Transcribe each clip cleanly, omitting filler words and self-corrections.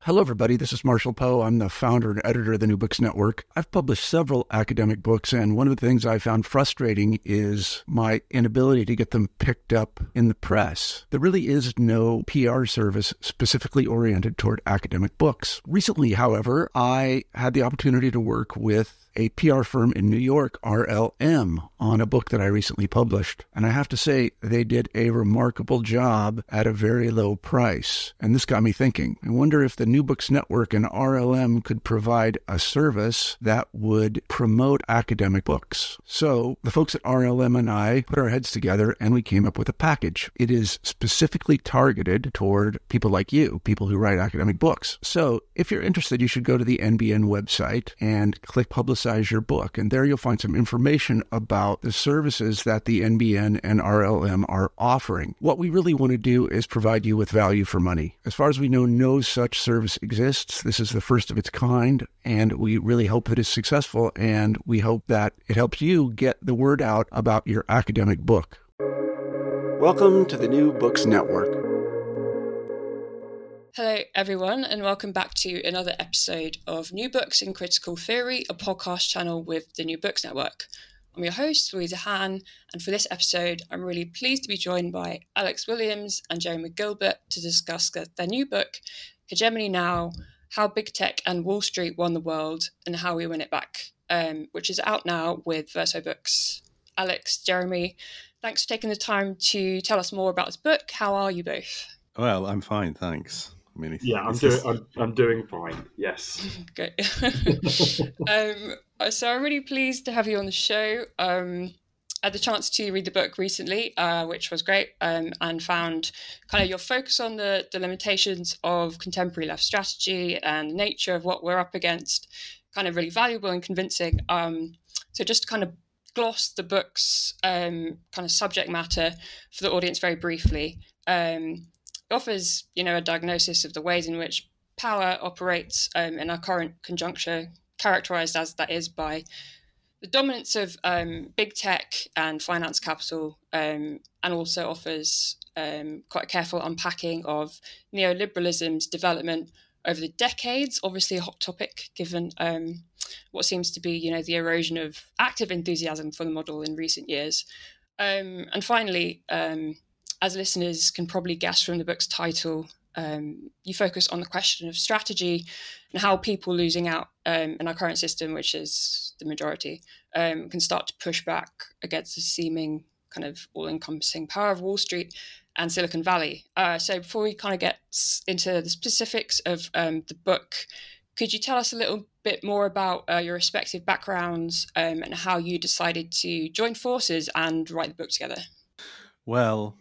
Hello, everybody. This is Marshall Poe. I'm the founder and editor of the New Books Network. I've published several academic books, and one of the things I found frustrating is my inability to get them picked up in the press. There really is no PR service specifically oriented toward academic books. Recently, however, I had the opportunity to work with a PR firm in New York, RLM, on a book that I recently published. And I have to say, they did a remarkable job at a very low price. And this got me thinking. I wonder if the New Books Network and RLM could provide a service that would promote academic books. So the folks at RLM and I put our heads together and we came up with a package. It is specifically targeted toward people like you, people who write academic books. So if you're interested, you should go to the NBN website and click Publicize Your Book. And there you'll find some information about the services that the NBN and RLM are offering. What we really want to do is provide you with value for money. As far as we know, no such service exists. This is the first of its kind, and we really hope that it's successful, and we hope that it helps you get the word out about your academic book. Welcome to the New Books Network. Hello, everyone, and welcome back to another episode of New Books in Critical Theory, a podcast channel with the New Books Network. I'm your host, Louisa Hahn, and for this episode, I'm really pleased to be joined by Alex Williams and Jeremy Gilbert to discuss their new book, Hegemony Now: How Big Tech and Wall Street Won the World and How We Win It Back, which is out now with Verso Books. Alex, Jeremy, thanks for taking the time to tell us more about this book. How are you both? Well, I'm fine, thanks. I mean, I'm doing fine. Yes. Great. So I'm really pleased to have you on the show. I had the chance to read the book recently, which was great, and found kind of your focus on the limitations of contemporary left strategy and the nature of what we're up against kind of really valuable and convincing. So just to kind of gloss the book's kind of subject matter for the audience very briefly. Offers, a diagnosis of the ways in which power operates in our current conjuncture, characterized as that is by the dominance of big tech and finance capital, and also offers quite a careful unpacking of neoliberalism's development over the decades, obviously a hot topic given what seems to be, the erosion of active enthusiasm for the model in recent years. And finally, as listeners can probably guess from the book's title, you focus on the question of strategy and how people losing out in our current system, which is the majority, can start to push back against the seeming kind of all-encompassing power of Wall Street and Silicon Valley. So before we kind of get into the specifics of the book, could you tell us a little bit more about your respective backgrounds and how you decided to join forces and write the book together? Well,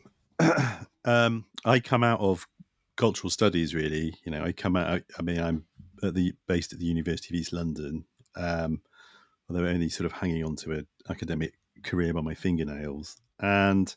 I come out of cultural studies, really. I'm based at the University of East London, although only sort of hanging on to an academic career by my fingernails. And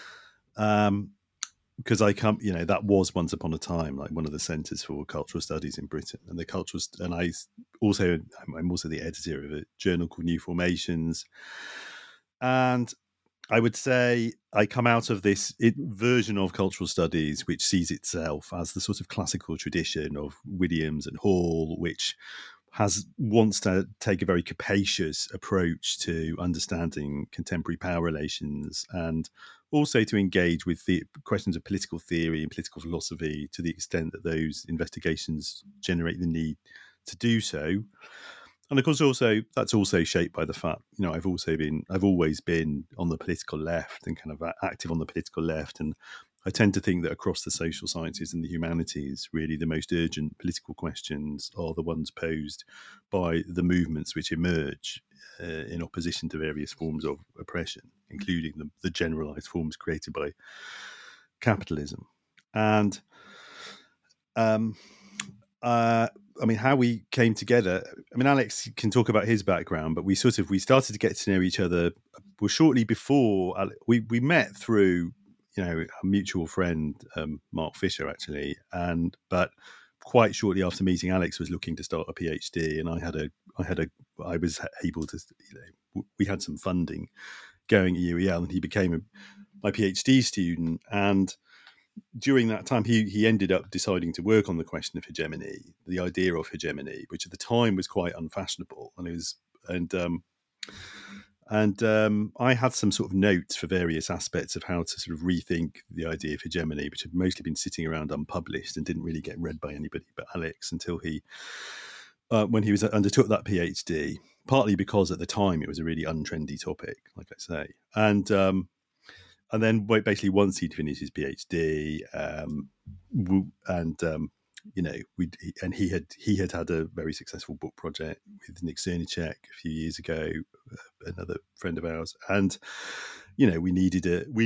because I come, that was once upon a time like one of the centres for cultural studies in Britain, and I'm also the editor of a journal called New Formations, and I would say I come out of this version of cultural studies which sees itself as the sort of classical tradition of Williams and Hall, which wants to take a very capacious approach to understanding contemporary power relations, and also to engage with the questions of political theory and political philosophy to the extent that those investigations generate the need to do so. And of course, that's also shaped by the fact, I've always been on the political left and kind of active on the political left. And I tend to think that across the social sciences and the humanities, really the most urgent political questions are the ones posed by the movements which emerge in opposition to various forms of oppression, including the generalized forms created by capitalism. And how we came together. Alex can talk about his background, but we started to get to know each other shortly before we met through, a mutual friend, Mark Fisher, actually. But quite shortly after meeting, Alex was looking to start a PhD, and I was able to, we had some funding going at UEL, and he became my PhD student. And during that time, he ended up deciding to work on the question of hegemony, the idea of hegemony, which at the time was quite unfashionable, and it was I had some sort of notes for various aspects of how to sort of rethink the idea of hegemony, which had mostly been sitting around unpublished and didn't really get read by anybody but Alex until he, when he undertook that PhD, partly because at the time it was a really untrendy topic, like I say. And then basically once he'd finished his PhD, he had a very successful book project with Nick Cernicek a few years ago, another friend of ours, and we both needed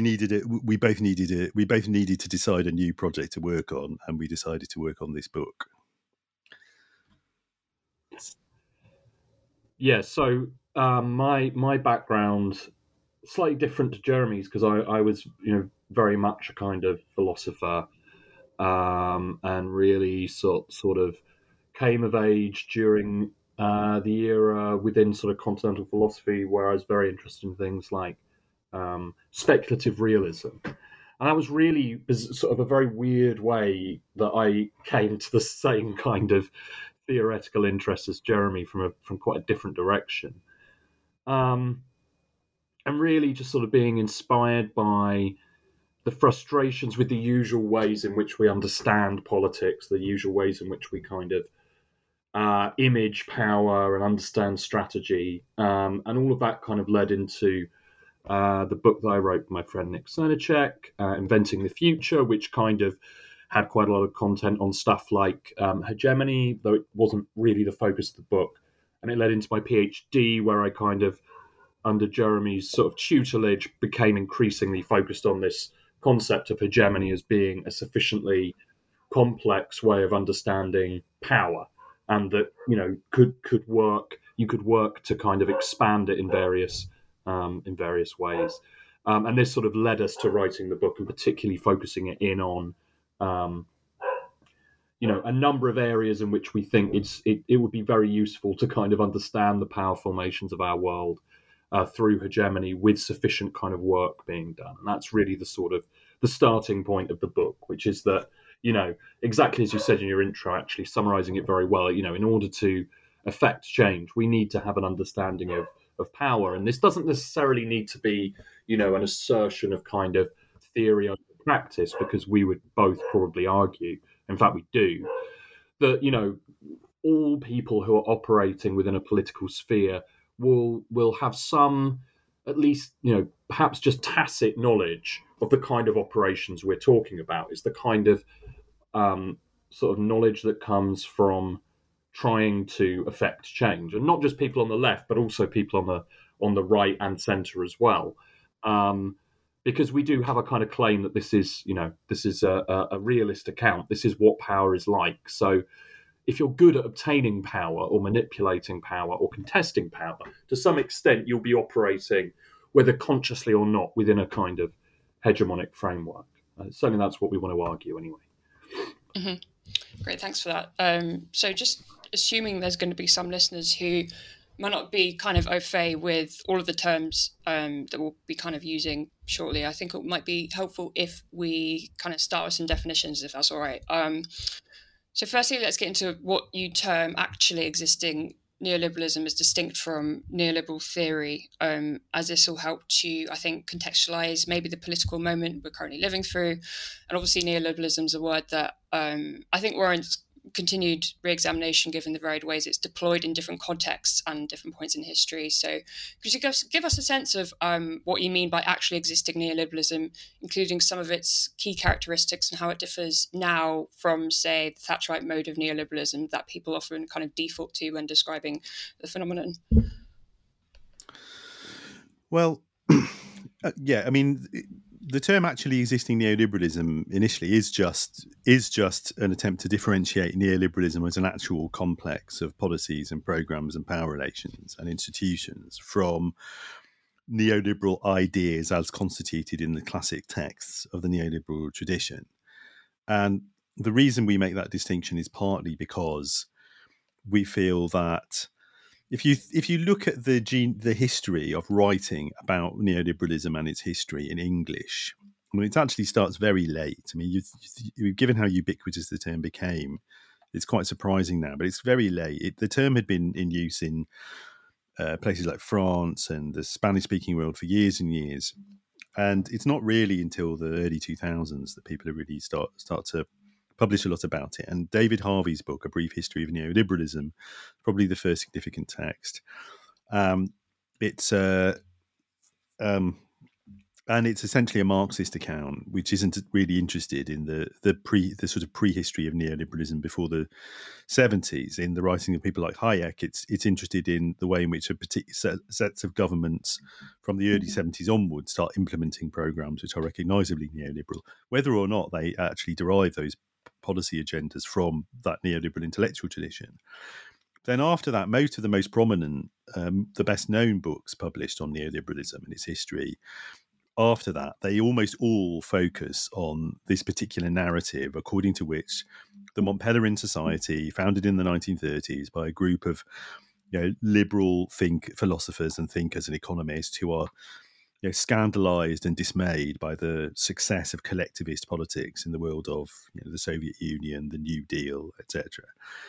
to decide a new project to work on, and we decided to work on this book. Yeah, so my background slightly different to Jeremy's, because I was very much a kind of philosopher, and really sort of came of age during the era within sort of continental philosophy, where I was very interested in things like speculative realism. And that was really sort of a very weird way that I came to the same kind of theoretical interest as Jeremy from quite a different direction. And really just sort of being inspired by the frustrations with the usual ways in which we understand politics, the usual ways in which we kind of image power and understand strategy. And all of that kind of led into the book that I wrote with my friend Nick Cernicek, Inventing the Future, which kind of had quite a lot of content on stuff like hegemony, though it wasn't really the focus of the book. And it led into my PhD, where I kind of, under Jeremy's sort of tutelage, became increasingly focused on this concept of hegemony as being a sufficiently complex way of understanding power, and that could work. You could work to kind of expand it in various ways. And this sort of led us to writing the book, and particularly focusing it in on a number of areas in which we think it would be very useful to kind of understand the power formations of our world through hegemony, with sufficient kind of work being done. And that's really the sort of the starting point of the book, which is that, exactly as you said in your intro, actually summarizing it very well, in order to affect change, we need to have an understanding of power. And this doesn't necessarily need to be, an assertion of kind of theory over practice, because we would both probably argue, in fact we do, that, all people who are operating within a political sphere will have some, at least, perhaps just tacit knowledge of the kind of operations we're talking about. It's the kind of sort of knowledge that comes from trying to affect change, and not just people on the left, but also people on the right and centre as well. Because we do have a kind of claim that this is a realist account. This is what power is like. So if you're good at obtaining power or manipulating power or contesting power, to some extent you'll be operating, whether consciously or not, within a kind of hegemonic framework. Certainly that's what we want to argue anyway. Mm-hmm. Great, thanks for that. So just assuming there's going to be some listeners who might not be kind of au fait with all of the terms that we'll be kind of using shortly, I think it might be helpful if we kind of start with some definitions, if that's all right. So firstly, let's get into what you term actually existing neoliberalism as distinct from neoliberal theory, as this will help to, I think, contextualize maybe the political moment we're currently living through. And obviously neoliberalism is a word that I think warrants continued re-examination given the varied ways it's deployed in different contexts and different points in history. So could you give us a sense of what you mean by actually existing neoliberalism, including some of its key characteristics and how it differs now from, say, the Thatcherite mode of neoliberalism that people often kind of default to when describing the phenomenon? Well, yeah, I mean, the term actually existing neoliberalism initially is just an attempt to differentiate neoliberalism as an actual complex of policies and programs and power relations and institutions from neoliberal ideas as constituted in the classic texts of the neoliberal tradition. And the reason we make that distinction is partly because we feel that if you look at the history of writing about neoliberalism and its history in English, Well, it actually starts very late. I mean, given how ubiquitous the term became, it's quite surprising now, but it's very late. The term had been in use in places like France and the Spanish-speaking world for years and years. And it's not really until the early 2000s that people really start to publish a lot about it. And David Harvey's book, A Brief History of Neoliberalism, probably the first significant text. And it's essentially a Marxist account, which isn't really interested in the sort of prehistory of neoliberalism before the 70s. In the writing of people like Hayek, it's interested in the way in which a particular sets of governments from the early 70s onwards start implementing programs which are recognisably neoliberal, whether or not they actually derive those policy agendas from that neoliberal intellectual tradition. Then after that, most of the most prominent, the best known books published on neoliberalism and its history, after that, they almost all focus on this particular narrative, according to which the Montpellerin Society, founded in the 1930s by a group of liberal philosophers and thinkers and economists who are scandalized and dismayed by the success of collectivist politics in the world of the Soviet Union, the New Deal, etc.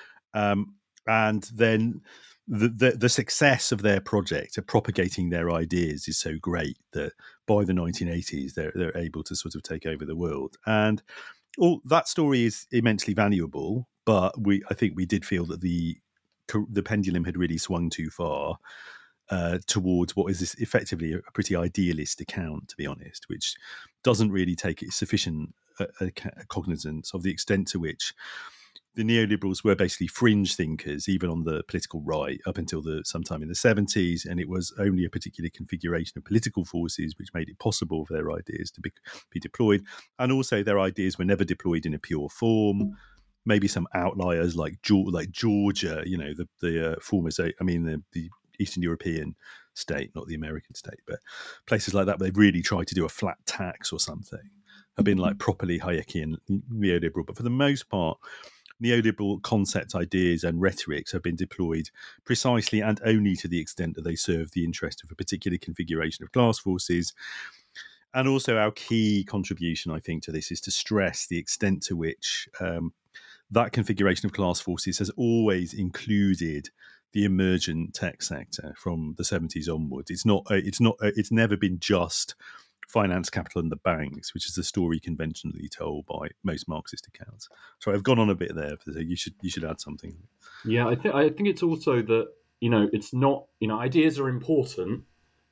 And then the success of their project of propagating their ideas is so great that by the 1980s they're able to sort of take over the world. And all that story is immensely valuable, but I think we did feel that the pendulum had really swung too far towards what is this effectively a pretty idealist account, to be honest, which doesn't really take sufficient cognizance of the extent to which the neoliberals were basically fringe thinkers, even on the political right, up until sometime in the 70s, and it was only a particular configuration of political forces which made it possible for their ideas to be deployed. And also their ideas were never deployed in a pure form. Maybe some outliers like Georgia, the former, the Eastern European state, not the American state, but places like that where they've really tried to do a flat tax or something, have been like properly Hayekian neoliberal. But for the most part, neoliberal concept ideas and rhetorics have been deployed precisely and only to the extent that they serve the interest of a particular configuration of class forces. And also our key contribution, I think, to this is to stress the extent to which that configuration of class forces has always included the emergent tech sector from the 70s onwards. It's never been just finance, capital, and the banks, which is the story conventionally told by most Marxist accounts. So I've gone on a bit there. So you should add something. Yeah, I think it's also that it's not ideas are important,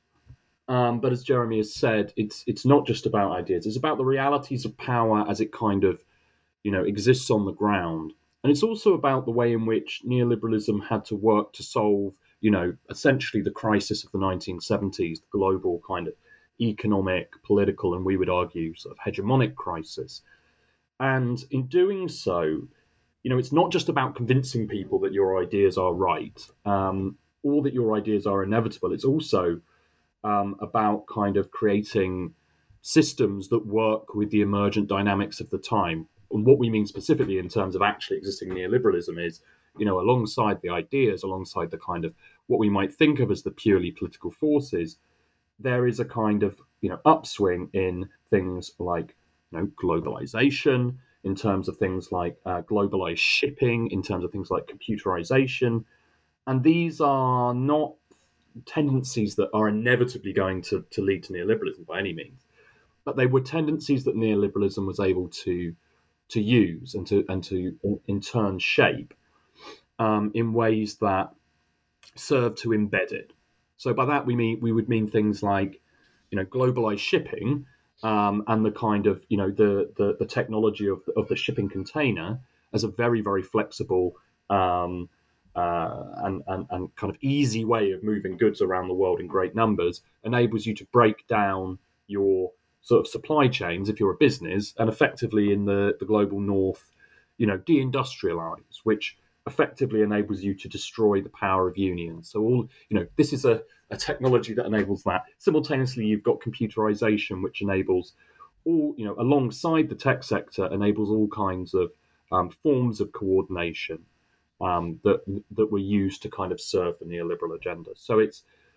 but as Jeremy has said, it's not just about ideas. It's about the realities of power as it kind of exists on the ground, and it's also about the way in which neoliberalism had to work to solve essentially the crisis of the 1970s, the global kind of economic, political, and we would argue sort of hegemonic crisis. And in doing so, it's not just about convincing people that your ideas are right, or that your ideas are inevitable. It's also about kind of creating systems that work with the emergent dynamics of the time. And what we mean specifically in terms of actually existing neoliberalism is, alongside the ideas, alongside the kind of what we might think of as the purely political forces, there is a kind of upswing in things like globalization, in terms of things like globalized shipping, in terms of things like computerization, and these are not tendencies that are inevitably going to lead to neoliberalism by any means, but they were tendencies that neoliberalism was able to use and to in turn shape in ways that serve to embed it. So by that we would mean things like, globalized shipping and the kind of the technology of the shipping container as a very, very flexible and kind of easy way of moving goods around the world in great numbers enables you to break down your sort of supply chains if you're a business, and effectively in the global north, deindustrialize, which effectively enables you to destroy the power of unions. So this is a technology that enables that. Simultaneously, you've got computerization, which enables all, alongside the tech sector, enables all kinds of forms of coordination that were used to kind of serve the neoliberal agenda. So it's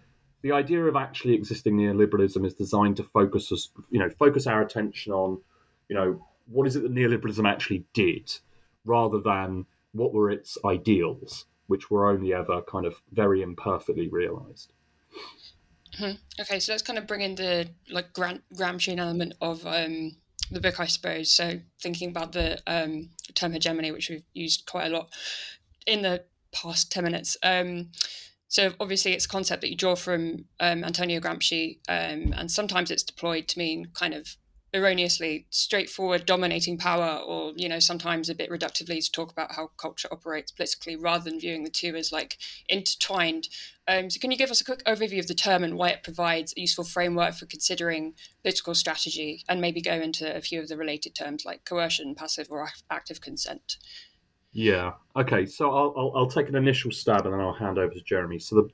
the idea of actually existing neoliberalism is designed to focus our attention on, what is it that neoliberalism actually did, rather than what were its ideals, which were only ever kind of very imperfectly realized. Okay, so let's kind of bring in the Gramscian element of the book, I suppose. So thinking about the term hegemony, which we've used quite a lot in the past 10 minutes. So obviously it's a concept that you draw from Antonio Gramsci, and sometimes it's deployed to mean kind of erroneously straightforward dominating power, or sometimes a bit reductively to talk about how culture operates politically, rather than viewing the two as like intertwined. So can you give us a quick overview of the term and why it provides a useful framework for considering political strategy, and maybe go into a few of the related terms like coercion, passive or active consent? Yeah. Okay. So I'll take an initial stab and then I'll hand over to Jeremy. So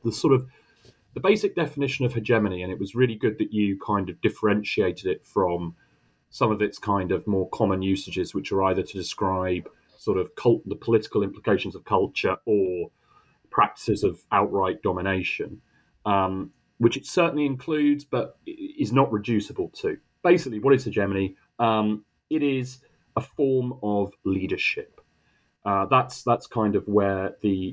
the basic definition of hegemony, and it was really good that you kind of differentiated it from some of its kind of more common usages, which are either to describe sort of the political implications of culture or practices of outright domination, which it certainly includes, but is not reducible to. Basically, what is hegemony? It is a form of leadership. That's kind of where the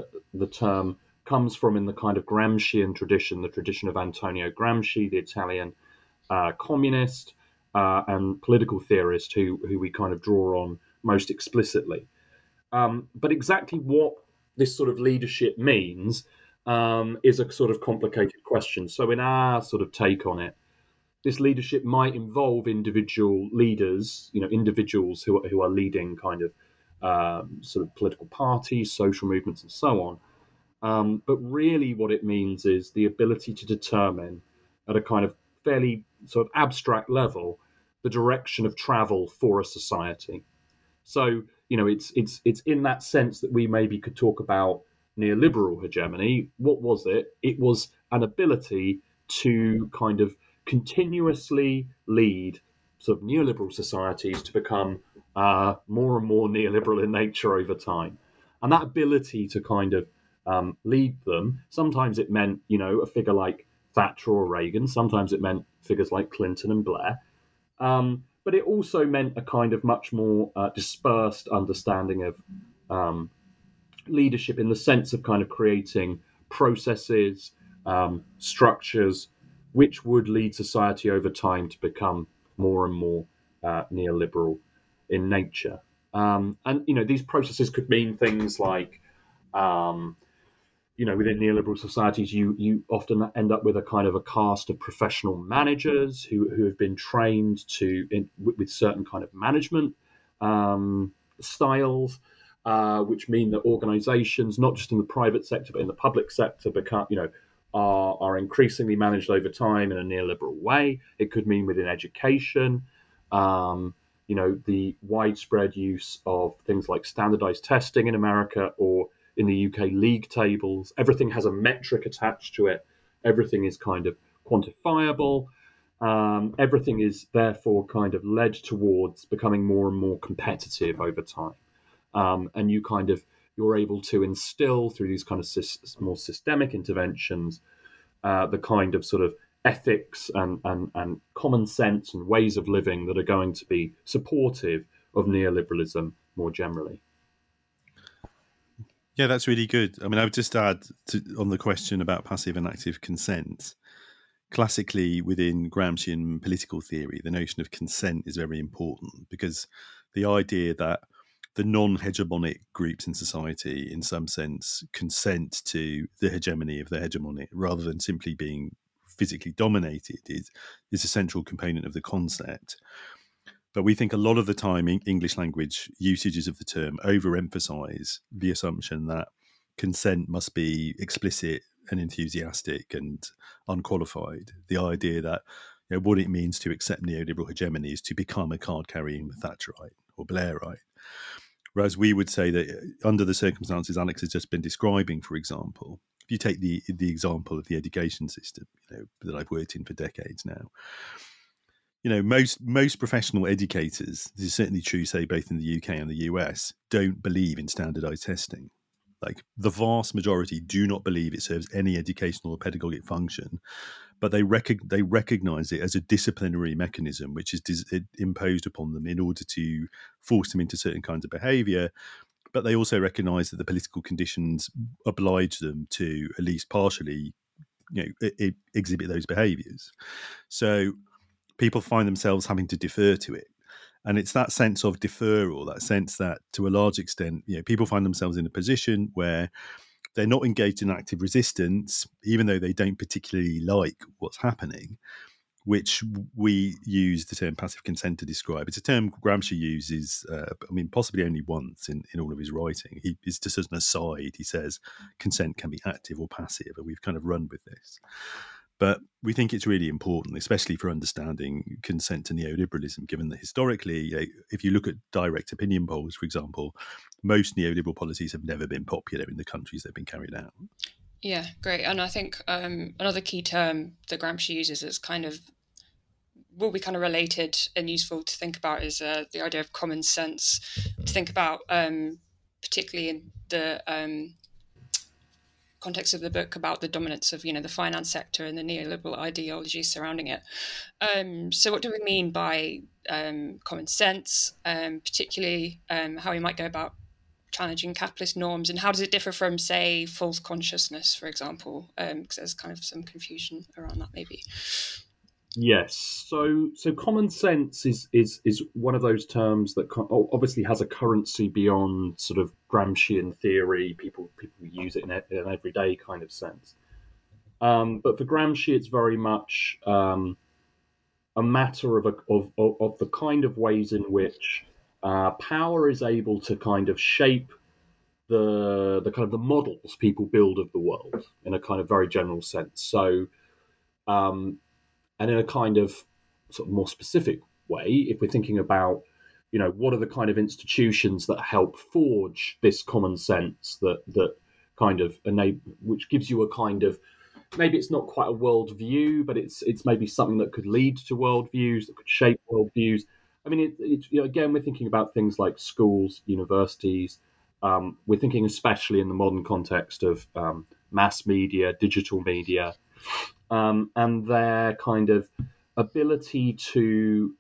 term comes from in the kind of Gramscian tradition, the tradition of Antonio Gramsci, the Italian communist and political theorist who we kind of draw on most explicitly. But exactly what this sort of leadership means is a sort of complicated question. So in our sort of take on it, this leadership might involve individual leaders, individuals who are leading kind of sort of political parties, social movements, and so on. But really what it means is the ability to determine at a kind of fairly sort of abstract level the direction of travel for a society. So, it's in that sense that we maybe could talk about neoliberal hegemony. What was it? It was an ability to kind of continuously lead sort of neoliberal societies to become more and more neoliberal in nature over time. And that ability to kind of lead them, sometimes it meant, a figure like Thatcher or Reagan, sometimes it meant figures like Clinton and Blair. But it also meant a kind of much more dispersed understanding of leadership, in the sense of kind of creating processes, structures, which would lead society over time to become more and more neoliberal in nature. And these processes could mean things like, within neoliberal societies, you often end up with a kind of a cast of professional managers who have been trained with certain kind of management styles, which mean that organizations, not just in the private sector but in the public sector, become are increasingly managed over time in a neoliberal way. It could mean within education, the widespread use of things like standardized testing in America, or in the UK, league tables. Everything has a metric attached to it. Everything is kind of quantifiable. Everything is therefore kind of led towards becoming more and more competitive over time. And you're able to instill through these kind of more systemic interventions the kind of sort of ethics and common sense and ways of living that are going to be supportive of neoliberalism more generally. Yeah, that's really good. I mean, I would just add on the question about passive and active consent. Classically, within Gramscian political theory, the notion of consent is very important, because the idea that the non-hegemonic groups in society, in some sense, consent to the hegemony of the hegemonic rather than simply being physically dominated is a central component of the concept. But we think a lot of the time English language usages of the term overemphasize the assumption that consent must be explicit and enthusiastic and unqualified. The idea that what it means to accept neoliberal hegemony is to become a card-carrying Thatcherite or Blairite. Whereas we would say that under the circumstances Alex has just been describing, for example, if you take the example of the education system that I've worked in for decades now, most professional educators, this is certainly true, say, both in the UK and the US, don't believe in standardized testing. Like the vast majority do not believe it serves any educational or pedagogic function, but they recognize it as a disciplinary mechanism which is imposed upon them in order to force them into certain kinds of behavior. But they also recognize that the political conditions oblige them to at least partially, exhibit those behaviors. So people find themselves having to defer to it. And it's that sense of deferral, that sense that to a large extent, people find themselves in a position where they're not engaged in active resistance, even though they don't particularly like what's happening, which we use the term passive consent to describe. It's a term Gramsci uses, possibly only once in all of his writing. It's just as an aside, he says consent can be active or passive, and we've kind of run with this. But we think it's really important, especially for understanding consent to neoliberalism, given that historically, if you look at direct opinion polls, for example, most neoliberal policies have never been popular in the countries they've been carried out. Yeah, great. And I think another key term that Gramsci uses is will be kind of related and useful to think about is the idea of common sense. To think about, particularly in the context of the book, about the dominance of the finance sector and the neoliberal ideology surrounding it. So what do we mean by common sense, particularly how we might go about challenging capitalist norms, and how does it differ from, say, false consciousness, for example? Because there's kind of some confusion around that, maybe. Yes. So common sense is one of those terms that obviously has a currency beyond sort of Gramscian theory. People use it in an everyday kind of sense. But for Gramsci, it's very much a matter of the kind of ways in which power is able to kind of shape the kind of the models people build of the world in a kind of very general sense. So. And in a kind of sort of more specific way, if we're thinking about, what are the kind of institutions that help forge this common sense that kind of enable, which gives you a kind of, maybe it's not quite a worldview, but it's maybe something that could lead to worldviews, that could shape worldviews. I mean, again, we're thinking about things like schools, universities. We're thinking especially in the modern context of mass media, digital media. And their kind of ability to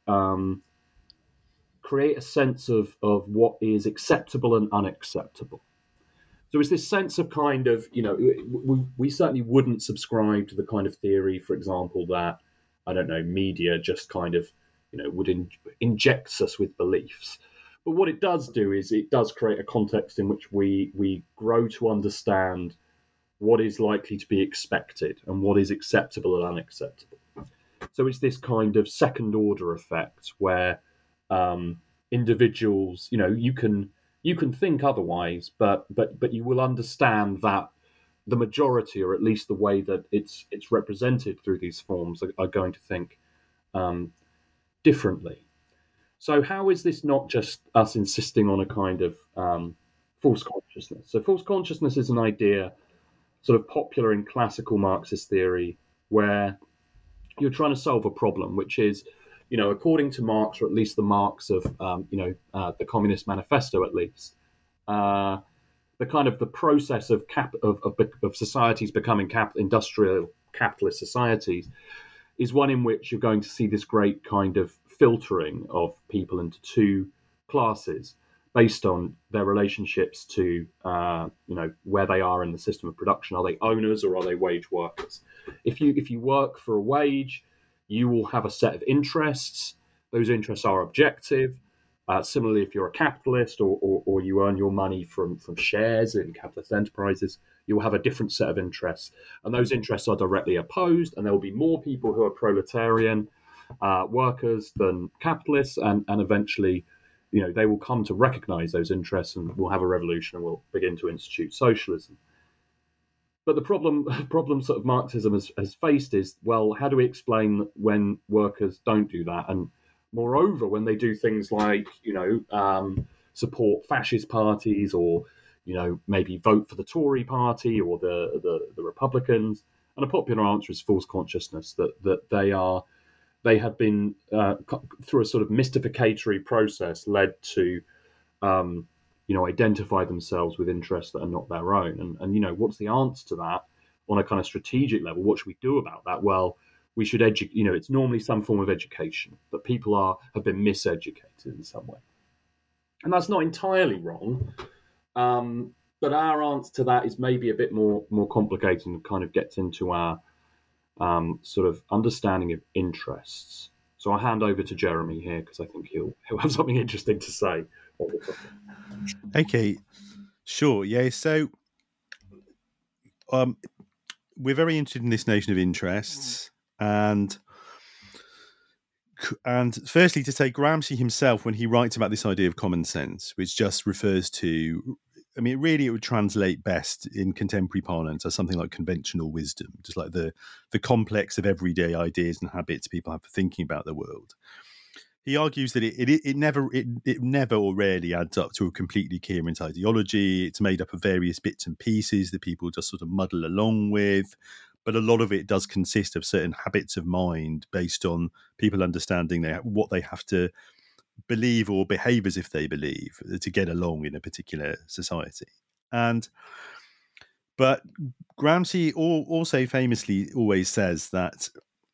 create a sense of what is acceptable and unacceptable. So it's this sense of kind of, we certainly wouldn't subscribe to the kind of theory, for example, that, I don't know, media just kind of, would injects us with beliefs. But what it does do is it does create a context in which we grow to understand what is likely to be expected and what is acceptable and unacceptable. So it's this kind of second order effect where individuals, you can think otherwise, but you will understand that the majority, or at least the way that it's represented through these forms, are going to think differently. So how is this not just us insisting on a kind of false consciousness? So false consciousness is an idea sort of popular in classical Marxist theory, where you're trying to solve a problem, which is, according to Marx, or at least the Marx of, the Communist Manifesto, at least, the kind of the process of societies becoming industrial capitalist societies is one in which you're going to see this great kind of filtering of people into two classes, based on their relationships to, where they are in the system of production. Are they owners or are they wage workers? If you work for a wage, you will have a set of interests. Those interests are objective. Similarly, if you're a capitalist or you earn your money from shares in capitalist enterprises, you will have a different set of interests. And those interests are directly opposed, and there will be more people who are proletarian workers than capitalists, and eventually they will come to recognize those interests, and we'll have a revolution and we'll begin to institute socialism. But the problem sort of Marxism has faced is, well, how do we explain when workers don't do that? And moreover, when they do things like, support fascist parties, or, maybe vote for the Tory party or the Republicans? And a popular answer is false consciousness, that they have been, through a sort of mystificatory process, led to, identify themselves with interests that are not their own. And what's the answer to that on a kind of strategic level? What should we do about that? Well, we should educate. It's normally some form of education, that people have been miseducated in some way, and that's not entirely wrong. But our answer to that is maybe a bit more complicated and kind of gets into our sort of understanding of interests. So I'll hand over to Jeremy here because I think he'll have something interesting to say. Okay, sure. Yeah, so we're very interested in this notion of interests, and firstly, to say Gramsci himself, when he writes about this idea of common sense, which just refers to, really it would translate best in contemporary parlance as something like conventional wisdom, just like the complex of everyday ideas and habits people have for thinking about the world. He argues that it never or rarely adds up to a completely coherent ideology. It's made up of various bits and pieces that people just sort of muddle along with. But a lot of it does consist of certain habits of mind based on people understanding what they have to believe or behave as if they believe to get along in a particular society. But Gramsci also famously always says that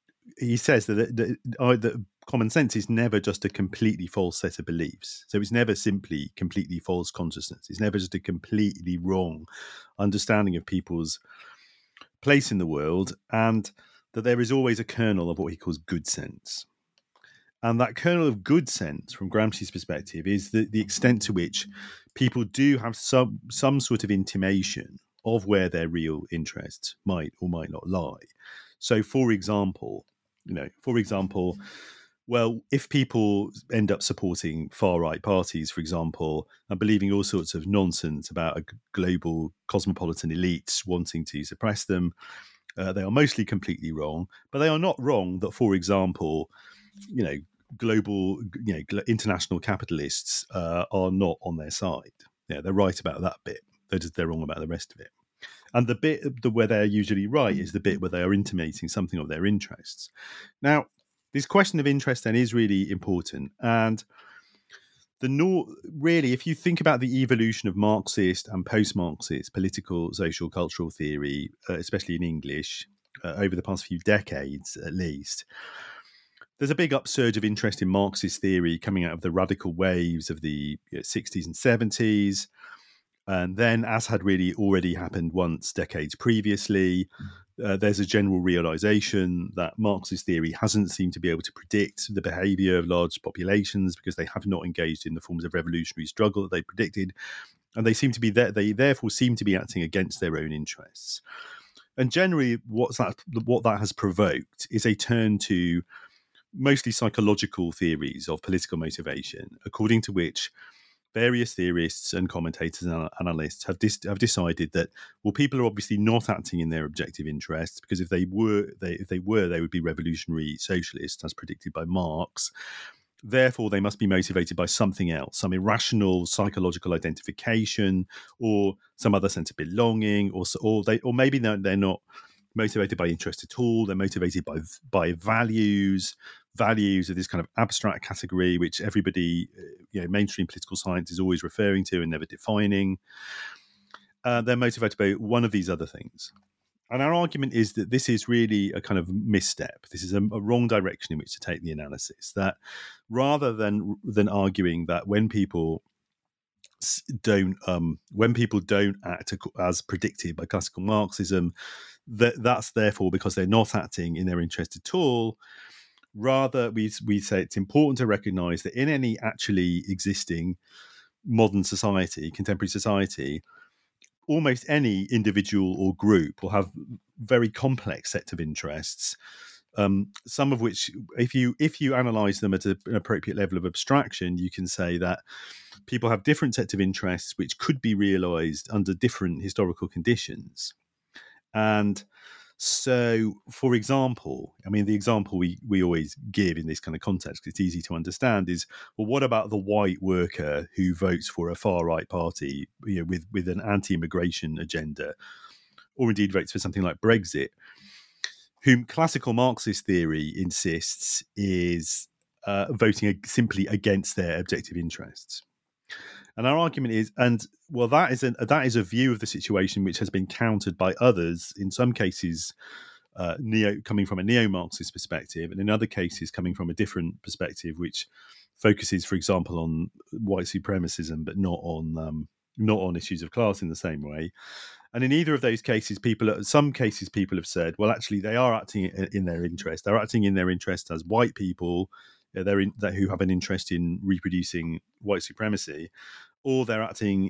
that common sense is never just a completely false set of beliefs. So it's never simply completely false consciousness. It's never just a completely wrong understanding of people's place in the world, and that there is always a kernel of what he calls good sense. And that kernel of good sense, from Gramsci's perspective, is the extent to which people do have some sort of intimation of where their real interests might or might not lie. So, for example, well, if people end up supporting far-right parties, for example, and believing all sorts of nonsense about a global cosmopolitan elites wanting to suppress them, they are mostly completely wrong. But they are not wrong that, for example, global, international capitalists are not on their side. Yeah, they're right about that bit. They're wrong about the rest of it. And the bit where they're usually right is the bit where they are intimating something of their interests. Now, this question of interest then is really important. And really, if you think about the evolution of Marxist and post-Marxist political, social, cultural theory, especially in English, over the past few decades at least, there's a big upsurge of interest in Marxist theory coming out of the radical waves of the 60s and 70s. And then, as had really already happened once decades previously, there's a general realization that Marxist theory hasn't seemed to be able to predict the behavior of large populations because they have not engaged in the forms of revolutionary struggle that they predicted. And they therefore seem to be acting against their own interests. And generally, what that has provoked is a turn to mostly psychological theories of political motivation, according to which various theorists and commentators and analysts have decided that, well, people are obviously not acting in their objective interests, because if they were, they would be revolutionary socialists, as predicted by Marx. Therefore, they must be motivated by something else, some irrational psychological identification, or some other sense of belonging, or maybe they're not motivated by interest at all. They're motivated by values of this kind of abstract category, which everybody, mainstream political science is always referring to and never defining. They're motivated by one of these other things. And our argument is that this is really a kind of misstep. This is a wrong direction in which to take the analysis. That rather than arguing that when people don't act as predicted by classical Marxism, that's therefore because they're not acting in their interest at all. Rather, we say it's important to recognize that in any actually existing modern society, contemporary society, almost any individual or group will have very complex set of interests, some of which, if you analyze them at an appropriate level of abstraction, you can say that people have different sets of interests which could be realized under different historical conditions. And so, for example, the example we always give in this kind of context, it's easy to understand, is, well, what about the white worker who votes for a far-right party, with an anti-immigration agenda, or indeed votes for something like Brexit, whom classical Marxist theory insists is voting simply against their objective interests? And our argument is, that is a view of the situation which has been countered by others, in some cases coming from a neo-Marxist perspective, and in other cases coming from a different perspective, which focuses, for example, on white supremacism, but not on issues of class in the same way. And in either of those cases, people have said, well, actually, they are acting in their interest. They're acting in their interest as white people who have an interest in reproducing white supremacy, or they're acting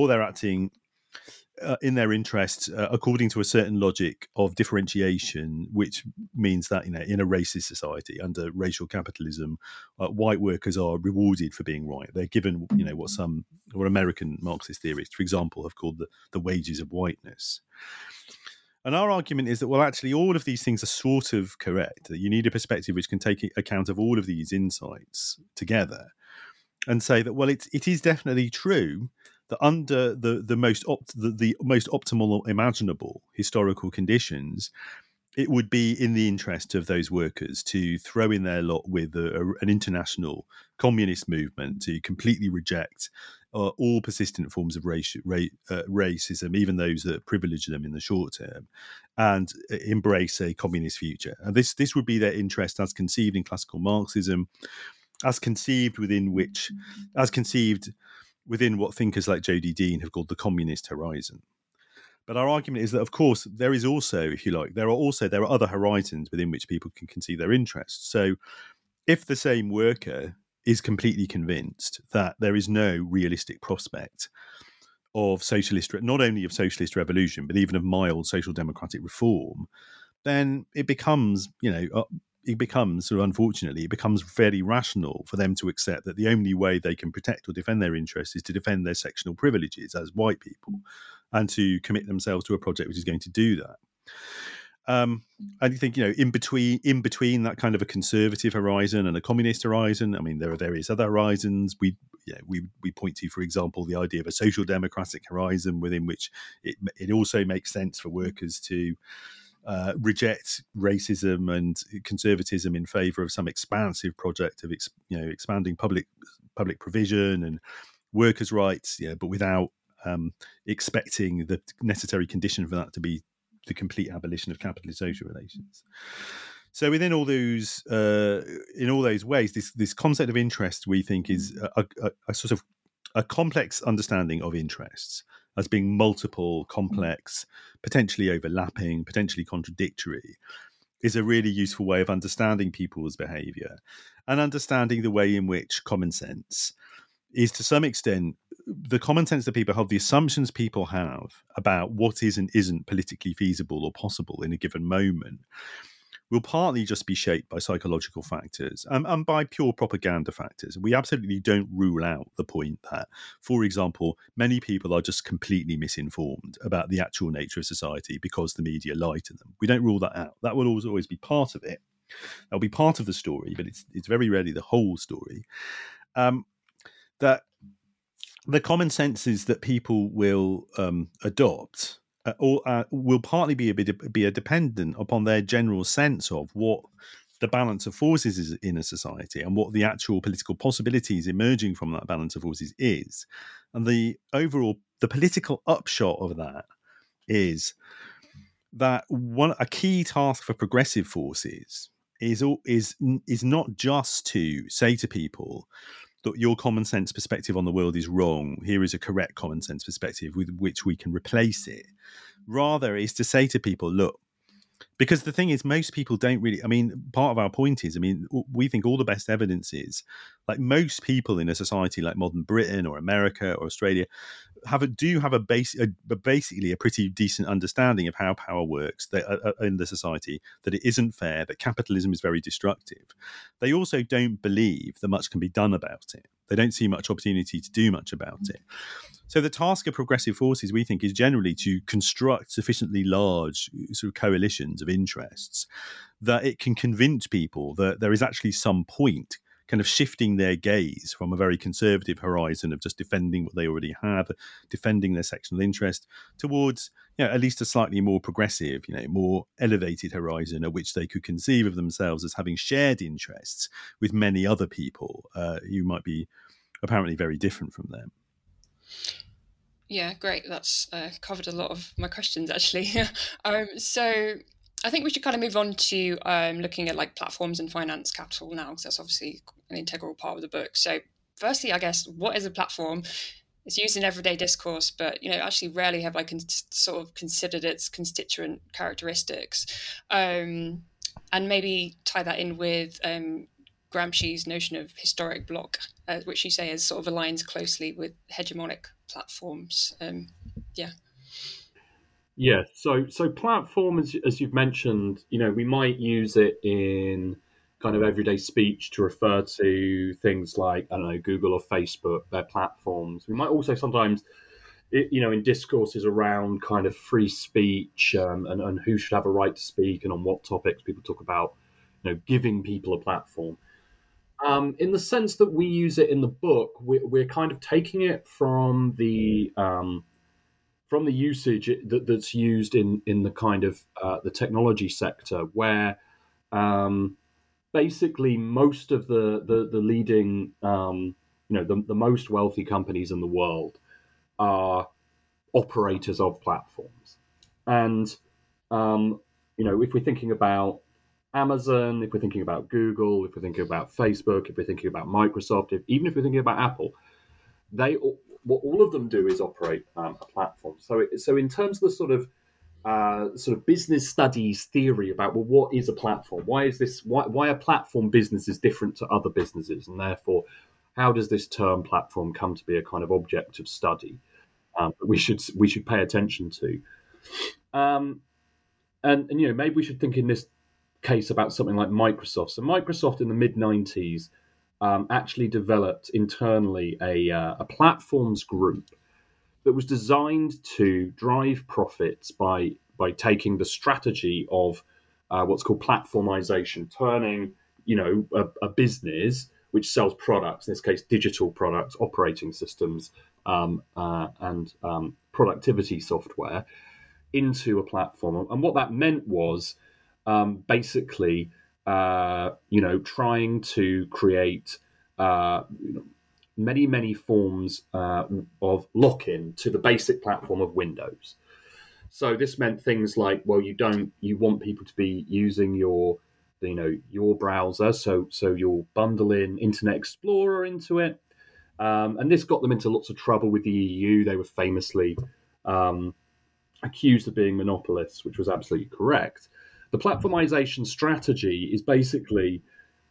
in their interest according to a certain logic of differentiation, which means that, in a racist society under racial capitalism, white workers are rewarded for being right. They're given, what American Marxist theorists, for example, have called the wages of whiteness. And our argument is that, well, actually, all of these things are sort of correct. That you need a perspective which can take account of all of these insights together, and say that, well, it is definitely true that under the most optimal imaginable historical conditions, it would be in the interest of those workers to throw in their lot with an international communist movement to completely reject all persistent forms of racism, even those that privilege them in the short term, and embrace a communist future. And this would be their interest as conceived in classical Marxism, as conceived within what thinkers like Jody Dean have called the communist horizon. But our argument is that, of course, there is also, if you like, there are other horizons within which people can conceive their interests. So if the same worker is completely convinced that there is no realistic prospect of not only of socialist revolution, but even of mild social democratic reform, then it becomes, unfortunately, it becomes fairly rational for them to accept that the only way they can protect or defend their interests is to defend their sectional privileges as white people, and to commit themselves to a project which is going to do that. I think, in between that kind of a conservative horizon and a communist horizon, I mean, there are various other horizons. We point to, for example, the idea of a social democratic horizon within which it also makes sense for workers to reject racism and conservatism in favour of some expansive project of expanding public provision and workers' rights, but without expecting the necessary condition for that to be the complete abolition of capitalist social relations. So within all those, in all those ways, this concept of interest, we think, is a sort of a complex understanding of interests as being multiple, complex, potentially overlapping, potentially contradictory, is a really useful way of understanding people's behaviour and understanding the way in which common sense is, to some extent, the common sense that people have, the assumptions people have about what is and isn't politically feasible or possible in a given moment, will partly just be shaped by psychological factors and by pure propaganda factors. We absolutely don't rule out the point that, for example, many people are just completely misinformed about the actual nature of society because the media lie to them. We don't rule that out. That will always be part of it. That'll be part of the story, but it's very rarely the whole story. That the common senses that people will adopt will partly be dependent upon their general sense of what the balance of forces is in a society and what the actual political possibilities emerging from that balance of forces is. And the political upshot of that is that a key task for progressive forces is not just to say to people that your common sense perspective on the world is wrong. Here is a correct common sense perspective with which we can replace it. Rather, is to say to people, look, because the thing is, most people don't really, part of our point is, we think all the best evidence is, like, most people in a society like modern Britain or America or Australia do have basically a pretty decent understanding of how power works in the society, that it isn't fair, that capitalism is very destructive. They also don't believe that much can be done about it. They don't see much opportunity to do much about it. So the task of progressive forces, we think, is generally to construct sufficiently large sort of coalitions of interests that it can convince people that there is actually some point kind of shifting their gaze from a very conservative horizon of just defending what they already have, defending their sectional interest, towards, at least a slightly more progressive, more elevated horizon at which they could conceive of themselves as having shared interests with many other people who might be apparently very different from them. Yeah, great. That's covered a lot of my questions, actually. So I think we should kind of move on to looking at like platforms and finance capital now, because that's obviously an integral part of the book. So firstly, I guess, what is a platform? It's used in everyday discourse, but actually rarely have I sort of considered its constituent characteristics, and maybe tie that in with Gramsci's notion of historic bloc, which you say is sort of aligns closely with hegemonic platforms. Yeah. Yeah, so platform, as you've mentioned, we might use it in kind of everyday speech to refer to things like, I don't know, Google or Facebook, their platforms. We might also sometimes, in discourses around kind of free speech, and who should have a right to speak and on what topics, people talk about, giving people a platform. In the sense that we use it in the book, we're kind of taking it from the usage that's used in the kind of the technology sector, where basically most of the leading, the most wealthy companies in the world are operators of platforms. And, if we're thinking about Amazon, if we're thinking about Google, if we're thinking about Facebook, if we're thinking about Microsoft, even if we're thinking about Apple, what all of them do is operate a platform. So in terms of the sort of business studies theory about, well, what is a platform? Why are platform businesses different to other businesses, and therefore, how does this term platform come to be a kind of object of study that we should pay attention to? And maybe we should think in this case about something like Microsoft. So Microsoft in the mid-90s actually developed internally a platforms group that was designed to drive profits by taking the strategy of what's called platformization, turning a business which sells products, in this case digital products, operating systems, and productivity software, into a platform. And what that meant was basically trying to create many forms of lock-in to the basic platform of Windows. So this meant things like, well, you want people to be using your browser, so you'll bundle in Internet Explorer into it, and this got them into lots of trouble with the EU. They were famously accused of being monopolists, which was absolutely correct. The platformization strategy is basically,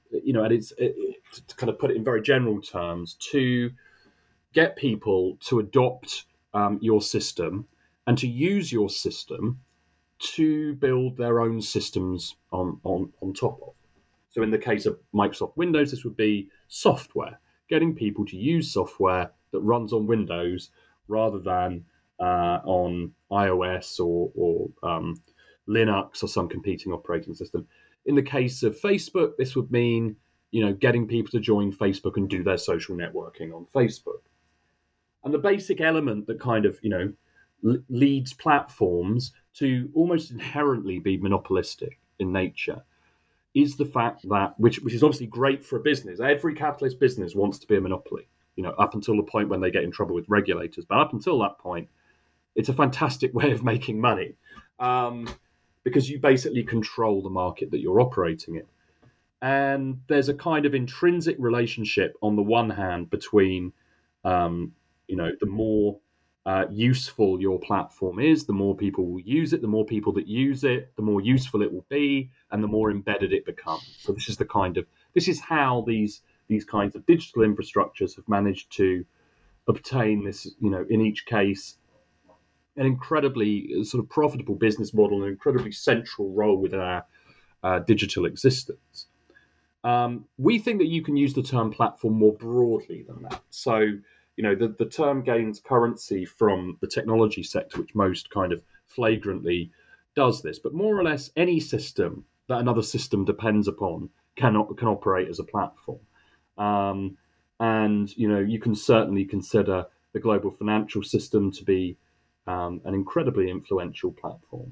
to kind of put it in very general terms, to get people to adopt your system and to use your system to build their own systems on top of. So in the case of Microsoft Windows, this would be software, getting people to use software that runs on Windows rather than on iOS or Linux or some competing operating system. In the case of Facebook, this would mean, getting people to join Facebook and do their social networking on Facebook. And the basic element that kind of, leads platforms to almost inherently be monopolistic in nature is the fact that, which is obviously great for a business. Every capitalist business wants to be a monopoly, up until the point when they get in trouble with regulators. But up until that point, it's a fantastic way of making money. Because you basically control the market that you're operating in. And there's a kind of intrinsic relationship on the one hand between, the more useful your platform is, the more people will use it, the more people that use it, the more useful it will be, and the more embedded it becomes. So this is how these kinds of digital infrastructures have managed to obtain this, in each case, an incredibly sort of profitable business model, an incredibly central role within our digital existence. We think that you can use the term platform more broadly than that. So, the term gains currency from the technology sector, which most kind of flagrantly does this. But more or less, any system that another system depends upon can operate as a platform. And, you can certainly consider the global financial system to be an incredibly influential platform.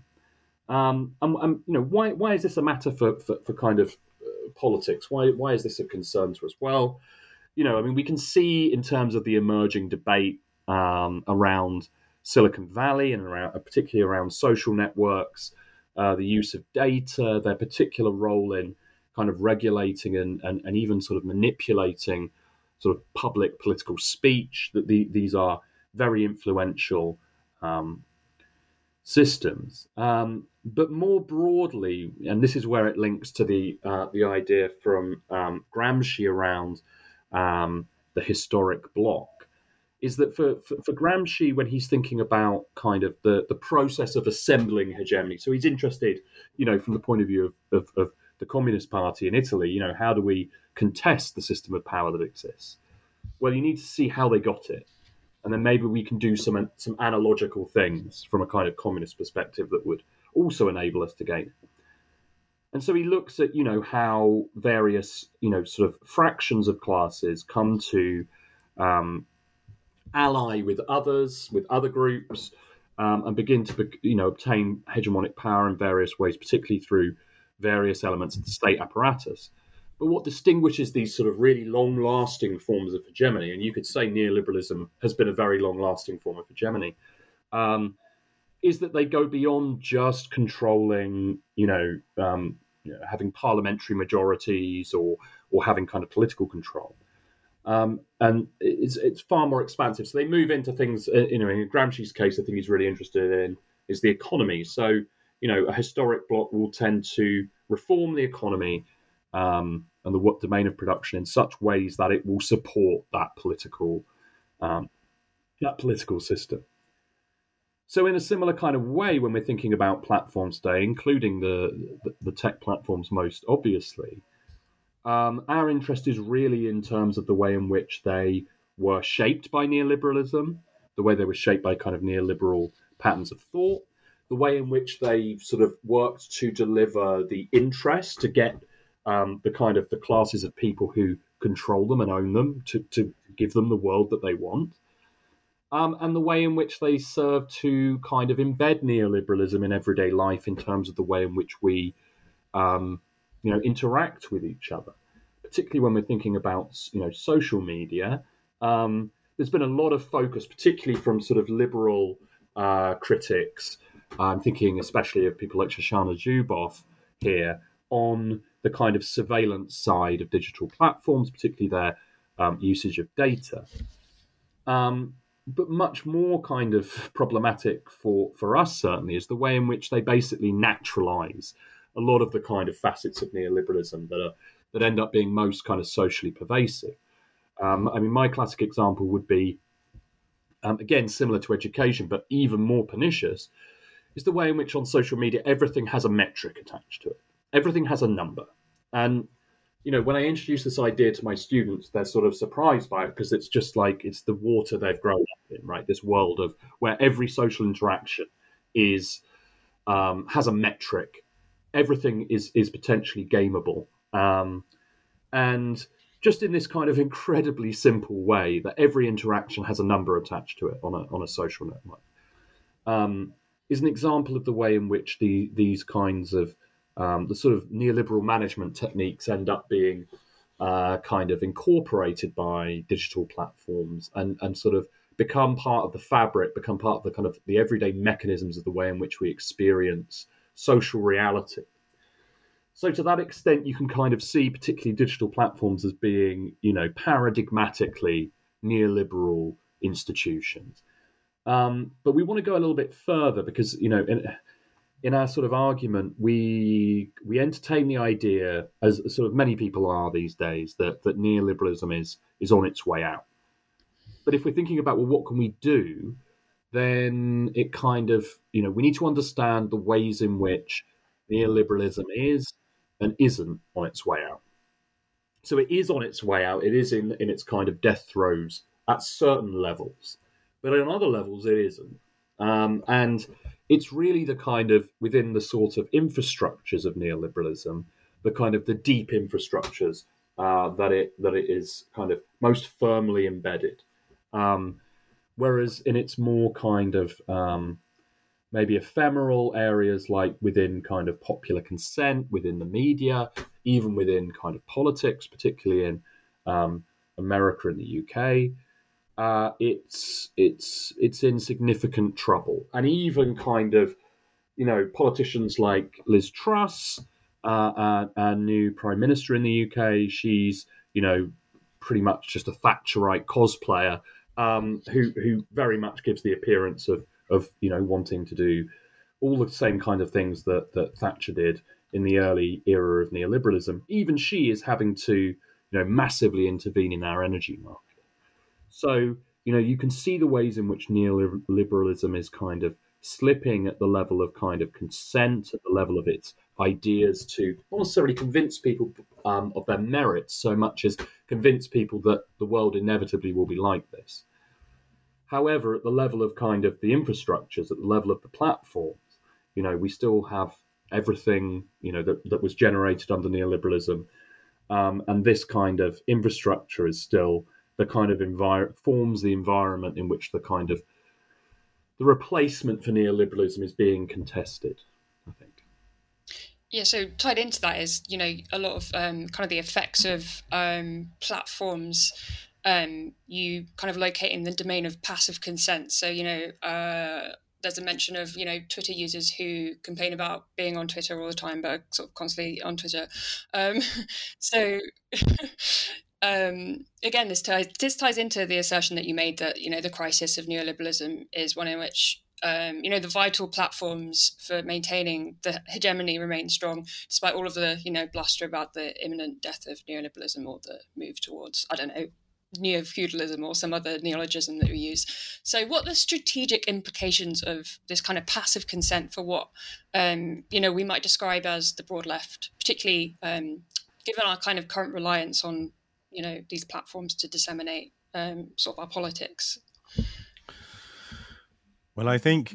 Why is this a matter for kind of politics? Why is this a concern to us? Well, we can see in terms of the emerging debate around Silicon Valley and particularly around social networks, the use of data, their particular role in kind of regulating and even sort of manipulating sort of public political speech, that these are very influential systems. But more broadly, and this is where it links to the idea from Gramsci around the historic bloc, is that for Gramsci, when he's thinking about kind of the process of assembling hegemony, so he's interested, from the point of view of the Communist Party in Italy, how do we contest the system of power that exists? Well, you need to see how they got it. And then maybe we can do some analogical things from a kind of communist perspective that would also enable us to gain it. And so he looks at, how various, sort of fractions of classes come to ally with others, with other groups, and begin to, obtain hegemonic power in various ways, particularly through various elements of the state apparatus. But what distinguishes these sort of really long-lasting forms of hegemony, and you could say neoliberalism has been a very long-lasting form of hegemony, is that they go beyond just controlling, having parliamentary majorities or having kind of political control. And it's far more expansive. So they move into things, in Gramsci's case, I think he's really interested in is the economy. So, a historic bloc will tend to reform the economy and the domain of production in such ways that it will support that political system. So in a similar kind of way, when we're thinking about platforms today, including the tech platforms most obviously, our interest is really in terms of the way in which they were shaped by neoliberalism, the way they were shaped by kind of neoliberal patterns of thought, the way in which they sort of worked to deliver the interest to get the classes of people who control them and own them to give them the world that they want. And the way in which they serve to kind of embed neoliberalism in everyday life in terms of the way in which we, interact with each other, particularly when we're thinking about, social media. There's been a lot of focus, particularly from sort of liberal critics. I'm thinking especially of people like Shoshana Zuboff here on the kind of surveillance side of digital platforms, particularly their usage of data. But much more kind of problematic for us, certainly, is the way in which they basically naturalize a lot of the kind of facets of neoliberalism that end up being most kind of socially pervasive. My classic example would be, again, similar to education, but even more pernicious, is the way in which on social media everything has a metric attached to it. Everything has a number. And when I introduce this idea to my students, they're sort of surprised by it because it's just like it's the water they've grown up in, right? This world of where every social interaction is has a metric. Everything is potentially gameable, and just in this kind of incredibly simple way that every interaction has a number attached to it on a social network, is an example of the way in which these kinds of the sort of neoliberal management techniques end up being kind of incorporated by digital platforms and sort of become part of the fabric, become part of the kind of the everyday mechanisms of the way in which we experience social reality. So to that extent, you can kind of see particularly digital platforms as being, paradigmatically neoliberal institutions. But we want to go a little bit further because, in our sort of argument, we entertain the idea, as sort of many people are these days, that neoliberalism is on its way out. But if we're thinking about, well, what can we do, then it kind of, we need to understand the ways in which neoliberalism is and isn't on its way out. So it is on its way out. It is in its kind of death throes at certain levels. But on other levels, it isn't. And it's really the kind of, within the sort of infrastructures of neoliberalism, the kind of the deep infrastructures that it is kind of most firmly embedded. Whereas in its more kind of maybe ephemeral areas, like within kind of popular consent, within the media, even within kind of politics, particularly in America and the UK, it's in significant trouble. And even kind of, politicians like Liz Truss, our new Prime Minister in the UK, she's, pretty much just a Thatcherite cosplayer, who very much gives the appearance of wanting to do all the same kind of things that Thatcher did in the early era of neoliberalism. Even she is having to massively intervene in our energy market. So you can see the ways in which neoliberalism is kind of slipping at the level of kind of consent, at the level of its ideas, to not necessarily convince people of their merits so much as convince people that the world inevitably will be like this. However, at the level of kind of the infrastructures, at the level of the platforms, we still have everything, that was generated under neoliberalism. And this kind of infrastructure is still the kind of forms the environment in which the kind of the replacement for neoliberalism is being contested, I think. Yeah, so tied into that is, a lot of kind of the effects of platforms. You kind of locate in the domain of passive consent. So, there's a mention of, Twitter users who complain about being on Twitter all the time, but are sort of constantly on Twitter. Again, this ties into the assertion that you made that, the crisis of neoliberalism is one in which, the vital platforms for maintaining the hegemony remain strong, despite all of the, bluster about the imminent death of neoliberalism or the move towards, neo-feudalism or some other neologism that we use. So what are the strategic implications of this kind of passive consent for what, we might describe as the broad left, particularly given our kind of current reliance on, these platforms to disseminate sort of our politics? Well, I think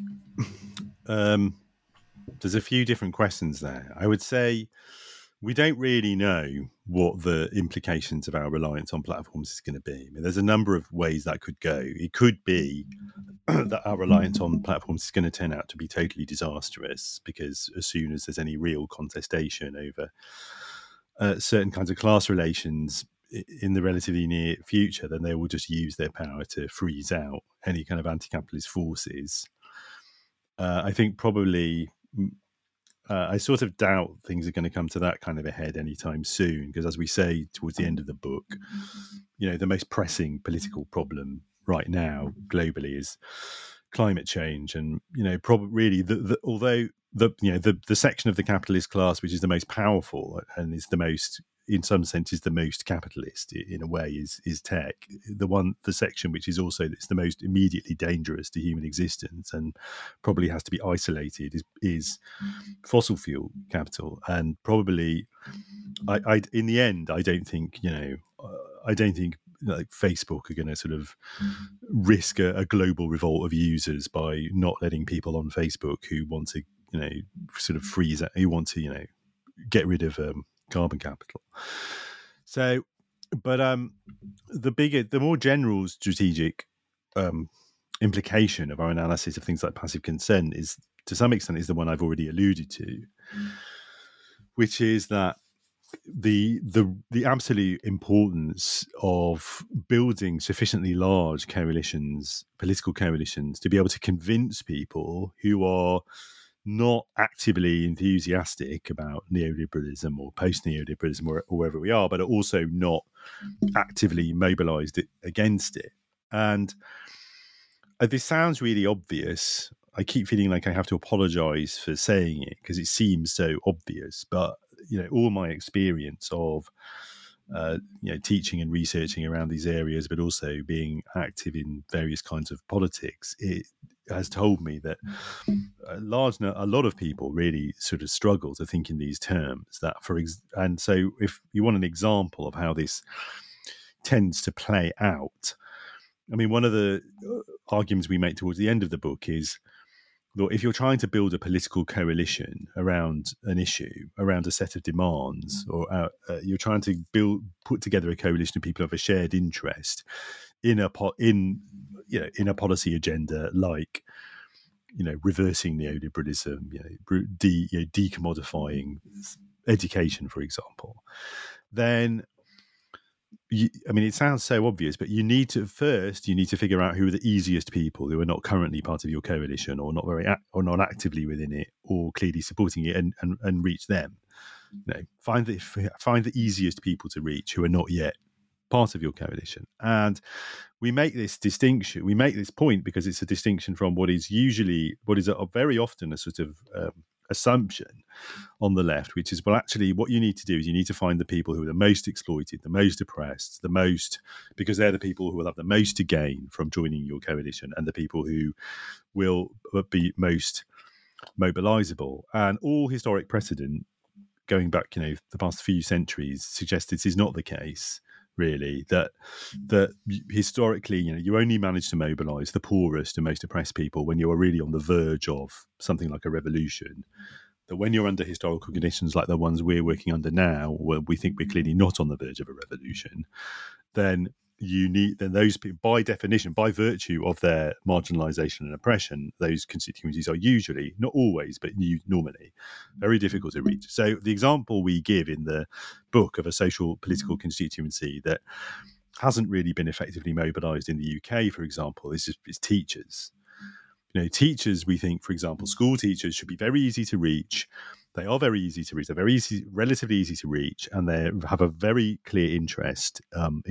there's a few different questions there. I would say we don't really know what the implications of our reliance on platforms is going to be. I mean, there's a number of ways that could go. It could be that our reliance on platforms is going to turn out to be totally disastrous, because as soon as there's any real contestation over certain kinds of class relations in the relatively near future, then they will just use their power to freeze out any kind of anti-capitalist forces. I think probably... I sort of doubt things are going to come to that kind of a head anytime soon, because as we say towards the end of the book, the most pressing political problem right now globally is climate change. And, probably really, although the section of the capitalist class which is the most powerful and is the most, in some sense, is the most capitalist in a way is tech. The section which is also it's the most immediately dangerous to human existence and probably has to be isolated is fossil fuel capital. And probably, I in the end, I don't think like Facebook are going to sort of risk a global revolt of users by not letting people on Facebook who want to sort of freeze, who want to get rid of carbon capital. So, but the more general strategic implication of our analysis of things like passive consent is, to some extent, is the one I've already alluded to, which is that the absolute importance of building sufficiently large coalitions, political coalitions, to be able to convince people who are not actively enthusiastic about neoliberalism or post-neoliberalism or wherever we are, but are also not actively mobilized against it. And this sounds really obvious. I keep feeling like I have to apologize for saying it because it seems so obvious, but all my experience of teaching and researching around these areas, but also being active in various kinds of politics, it has told me that a lot of people really sort of struggle to think in these terms. And so, if you want an example of how this tends to play out, I mean, one of the arguments we make towards the end of the book is, look, if you're trying to build a political coalition around an issue, around a set of demands, or you're trying to put together a coalition of people who have a shared interest in a policy agenda like, reversing neoliberalism, decommodifying education, for example, then it sounds so obvious, but you need to figure out who are the easiest people who are not currently part of your coalition or not or not actively within it or clearly supporting it, and reach them. Find the easiest people to reach who are not yet part of your coalition. And we make this distinction, we make this point because it's a distinction from what is very often a sort of assumption on the left, which is, well, actually what you need to do is you need to find the people who are the most exploited, the most oppressed, because they're the people who will have the most to gain from joining your coalition, and the people who will be most mobilizable. And all historic precedent going back, the past few centuries suggests this is not the case, really, that historically, you only manage to mobilize the poorest and most oppressed people when you are really on the verge of something like a revolution. That when you're under historical conditions like the ones we're working under now, where we think we're clearly not on the verge of a revolution, then those people, by definition, by virtue of their marginalization and oppression, those constituencies are usually, not always, but normally very difficult to reach. So the example we give in the book of a social political constituency that hasn't really been effectively mobilized in the UK, for example, is teachers. Teachers, we think, for example, school teachers should be very easy to reach. They are very easy to reach. They're relatively easy to reach, and they have a very clear interest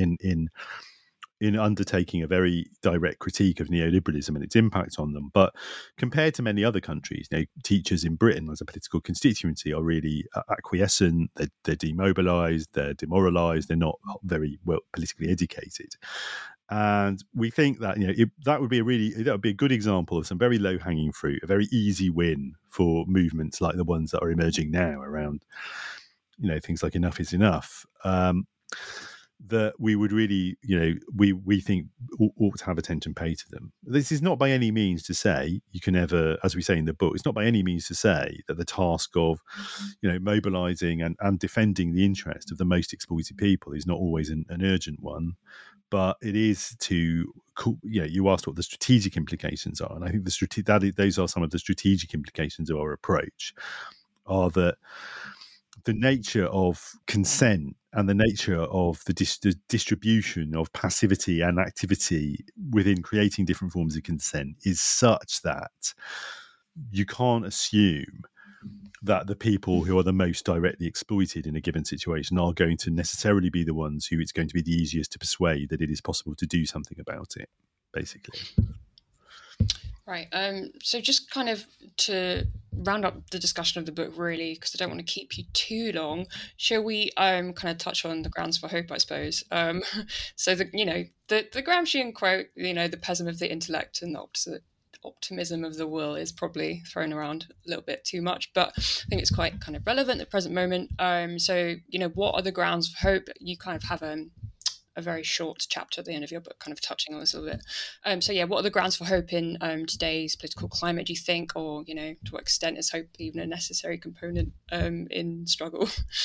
in undertaking a very direct critique of neoliberalism and its impact on them. But compared to many other countries, teachers in Britain as a political constituency are really acquiescent. They're demobilised. They're demoralised. They're not very well politically educated. And we think that that would be a good example of some very low hanging fruit, a very easy win for movements like the ones that are emerging now around, things like Enough is Enough. That we would really, we think ought to have attention paid to them. This is not by any means to say you can ever, as we say in the book, it's not by any means to say that the task of, mobilising and defending the interest of the most exploited people is not always an urgent one. But it is to, you asked what the strategic implications are, and I think those are some of the strategic implications of our approach, are that the nature of consent and the nature of the distribution of passivity and activity within creating different forms of consent is such that you can't assume that the people who are the most directly exploited in a given situation are going to necessarily be the ones who it's going to be the easiest to persuade that it is possible to do something about it, basically. Right. So just kind of to round up the discussion of the book, really, because I don't want to keep you too long, shall we kind of touch on the grounds for hope, I suppose? So the Gramscian quote, the pessimism of the intellect and the optimism of the will is probably thrown around a little bit too much, but I think it's quite kind of relevant at the present moment. So what are the grounds for hope? You kind of have a very short chapter at the end of your book kind of touching on this a little bit. What are the grounds for hope in today's political climate, do you think, or to what extent is hope even a necessary component in struggle?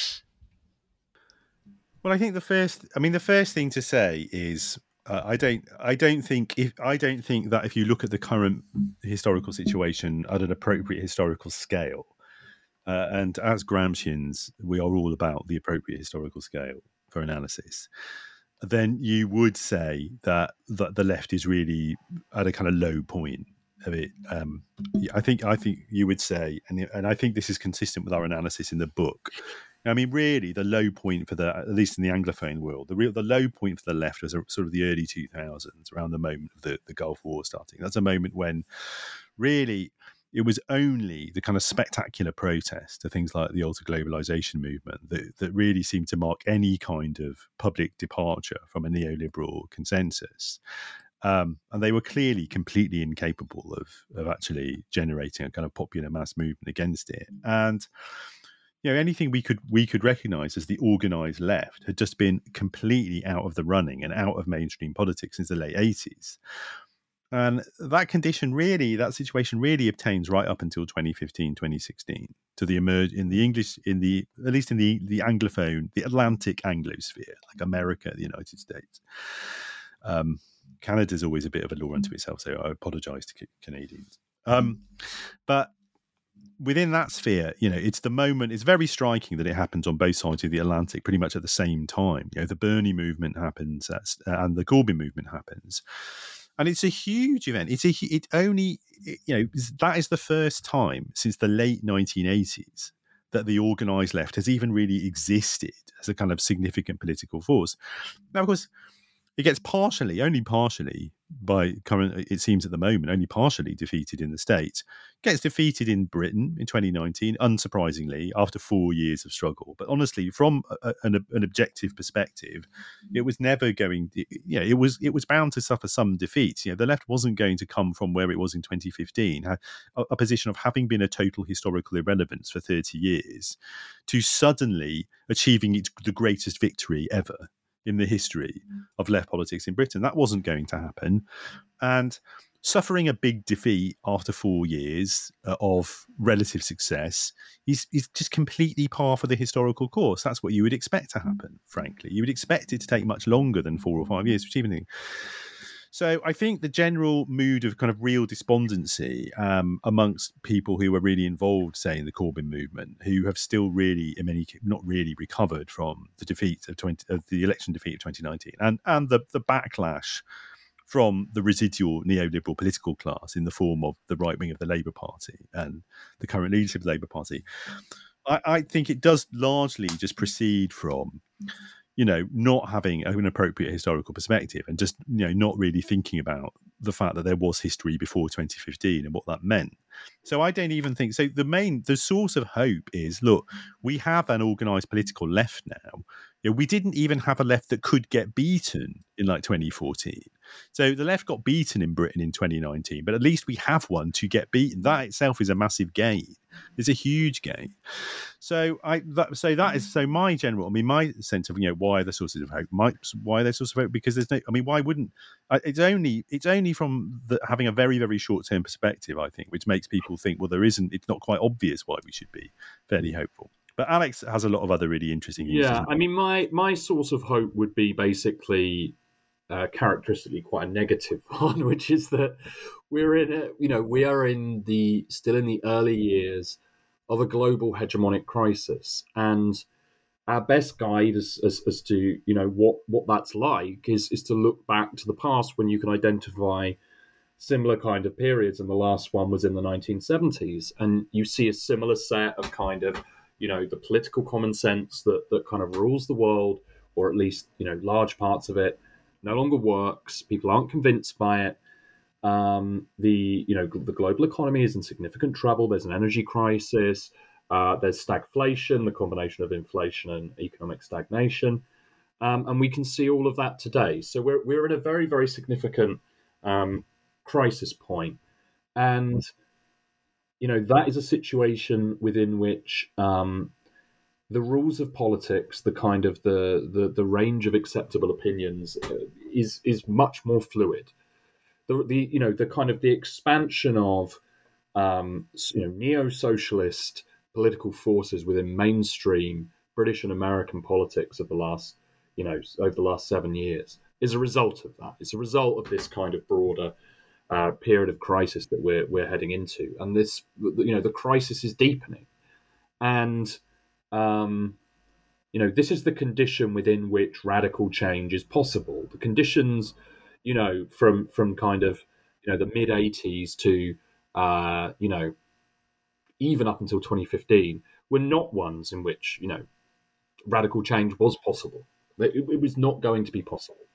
Well, I think the first thing to say is I don't think that if you look at the current historical situation at an appropriate historical scale, and as Gramscians, we are all about the appropriate historical scale for analysis, then you would say that the left is really at a kind of low point of it. I think you would say, and I think this is consistent with our analysis in the book. Really, the low point for at least in the Anglophone world, the low point for the left was sort of the early 2000s, around the moment of the Gulf War starting. That's a moment when really it was only the kind of spectacular protest to things like the alter globalization movement that really seemed to mark any kind of public departure from a neoliberal consensus. And they were clearly completely incapable of actually generating a kind of popular mass movement against it. And anything we could recognize as the organized left had just been completely out of the running and out of mainstream politics since the late 80s. And that situation really obtains right up until 2015, 2016, to the emerge in the English, at least in the Anglophone, the Atlantic Anglosphere, like America, the United States. Canada's always a bit of a law unto itself, so I apologize to Canadians. But within that sphere, it's the moment. It's very striking that it happens on both sides of the Atlantic, pretty much at the same time. The Bernie movement happens, and the Corbyn movement happens, and it's a huge event. That is the first time since the late 1980s that the organised left has even really existed as a kind of significant political force. Now, of course, it gets only partially it seems at the moment, only partially defeated in the States. Gets defeated in Britain in 2019, unsurprisingly, after 4 years of struggle. But honestly, from an objective perspective, it was never going. It was bound to suffer some defeats. The left wasn't going to come from where it was in 2015, a position of having been a total historical irrelevance for 30 years, to suddenly achieving the greatest victory ever in the history of left politics in Britain. That wasn't going to happen. And suffering a big defeat after 4 years of relative success is just completely par for the historical course. That's what you would expect to happen, frankly. You would expect it to take much longer than 4 or 5 years to achieve anything. So I think the general mood of kind of real despondency amongst people who were really involved, say, in the Corbyn movement, who have still really, not really recovered from the defeat of the election defeat of 2019, and the backlash from the residual neoliberal political class in the form of the right wing of the Labour Party and the current leadership of the Labour Party. I think it does largely just proceed from not having an appropriate historical perspective and just, not really thinking about the fact that there was history before 2015 and what that meant. So I don't even think so. The source of hope is, look, we have an organised political left now. We didn't even have a left that could get beaten in 2014. So the left got beaten in Britain in 2019, but at least we have one to get beaten. That itself is a massive gain. It's a huge gain. So my sense of why are the sources of hope? Why are there sources of hope? Because there's no. Why wouldn't? It's only from having a very, very short term perspective, I think, which makes people think, well, it's not quite obvious why we should be fairly hopeful. But Alex has a lot of other really interesting uses. Yeah, my source of hope would be basically characteristically quite a negative one, which is that we are still in the early years of a global hegemonic crisis, and our best guide as to what that's like is to look back to the past when you can identify similar kind of periods, and the last one was in the 1970s, and you see a similar set of kind of the political common sense that kind of rules the world, or at least large parts of it, no longer works. People aren't convinced by it. The global economy is in significant trouble. There's an energy crisis. There's stagflation, the combination of inflation and economic stagnation, and we can see all of that today. So we're at a very, very significant crisis point, and that is a situation within which the rules of politics, the kind of the range of acceptable opinions, is much more fluid. The kind of the expansion of neo-socialist political forces within mainstream British and American politics of the last over the last 7 years is a result of that. It's a result of this kind of broader period of crisis that we're heading into, and this the crisis is deepening, and this is the condition within which radical change is possible. The conditions, from kind of the mid 80s to even up until 2015 were not ones in which radical change was possible. It was not going to be possible.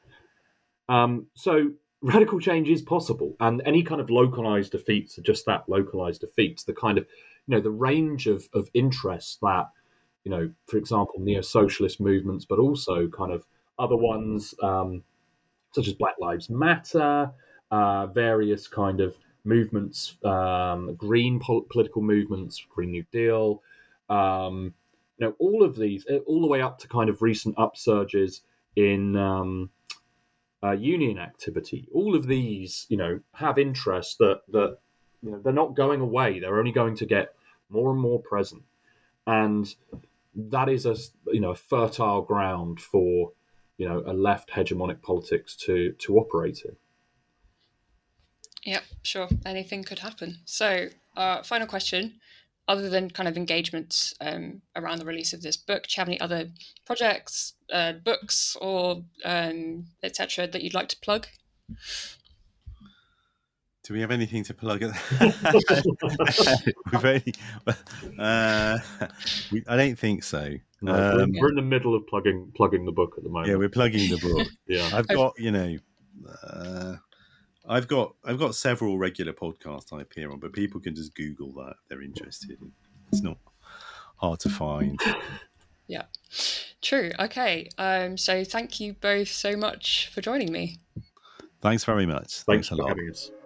So radical change is possible, and any kind of localized defeats are just that, localized defeats. The kind of the range of interests that for example, neo-socialist movements, but also kind of other ones such as Black Lives Matter, various kind of movements, green political movements, Green New Deal, all of these, all the way up to kind of recent upsurges in union activity. All of these, have interests that they're not going away. They're only going to get more and more present, and that is a fertile ground for a left hegemonic politics to operate in. Yep, sure. Anything could happen. So final question. Other than kind of engagements around the release of this book, do you have any other projects, books, or etc. that you'd like to plug? Do we have anything to plug? I don't think so. No, we're in the middle of plugging the book at the moment. Yeah, we're plugging the book. Yeah, I've got several regular podcasts I appear on, but people can just Google that if they're interested. It's not hard to find. Yeah, true. Okay, so thank you both so much for joining me. Thanks very much. Thanks a for lot. having us.